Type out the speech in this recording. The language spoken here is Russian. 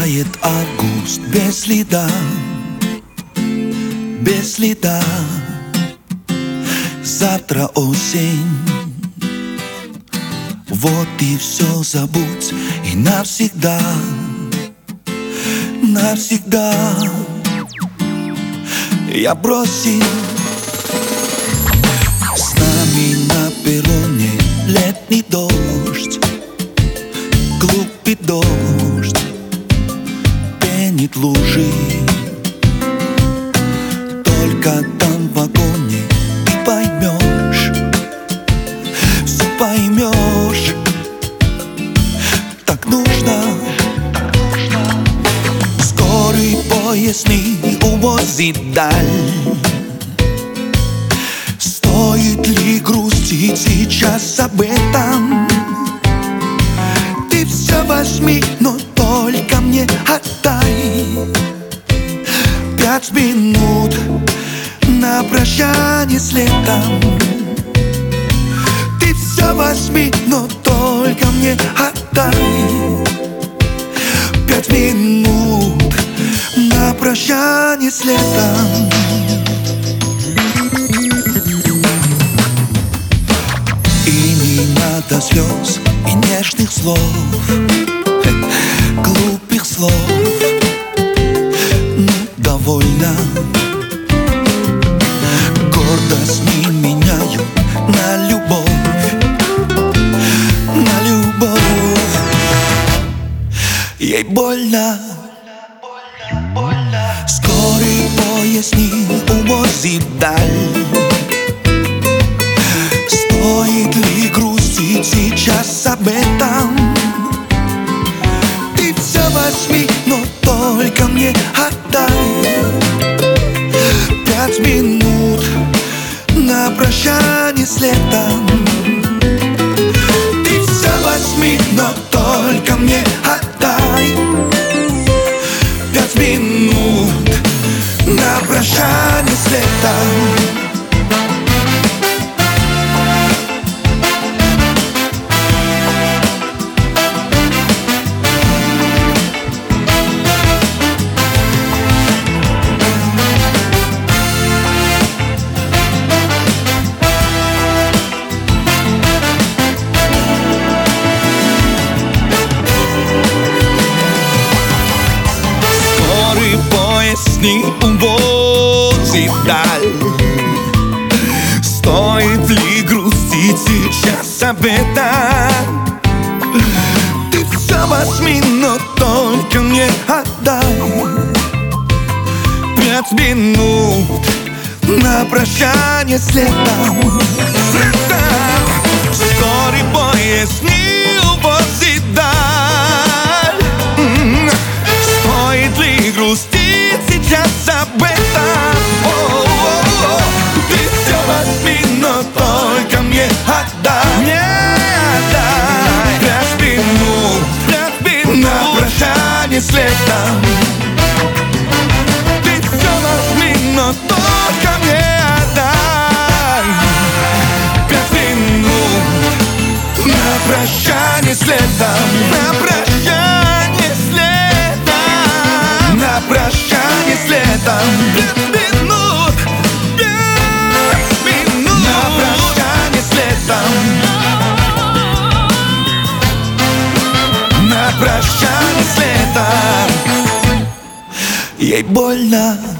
Тает август без следа, без следа. Завтра осень. Вот и все забудь, и навсегда, навсегда я бросил. С нами на перроне летний дождь, глупый дождь, пенит лужи. Только там в вагоне ты поймешь, все поймешь. Так нужно. Скорый поезд не увозит даль. Стоит ли грустить сейчас об этом? Ты все возьми, но только мне отдай. 5 минут на прощание с летом. Ты все возьми, но только мне отдай. 5 минут на прощание с летом. И не надо слез и нежных слов, глупых слов. Ну, довольно. Гордость не меняю на любовь, на любовь. Ей больно. Скорый поезд не увозит даль. Стоит ли грустить сейчас об этом? Ты все возьми, но только мне отдай. 5 минут на прощание с летом. Ты все возьми, но только мне отдай. 5 минут на прощание с летом. Не увозит даль. Стоит ли грустить сейчас об этом? Ты все возьми, но только мне отдай. 5 минут на прощание с летом. Скорый поезд не увозит даль. Стоит ли грустить сейчас об этом? Ты все возьми, но только мне отдай. Мне отдай. 5 минут на прощание с летом. Ты все возьми, но только мне отдай. 5 минут на прощание с летом. На прощание с летом. На прощание с летом. 5 минут, 5 минут на прощание с летом. На прощание с летом. Ей больно.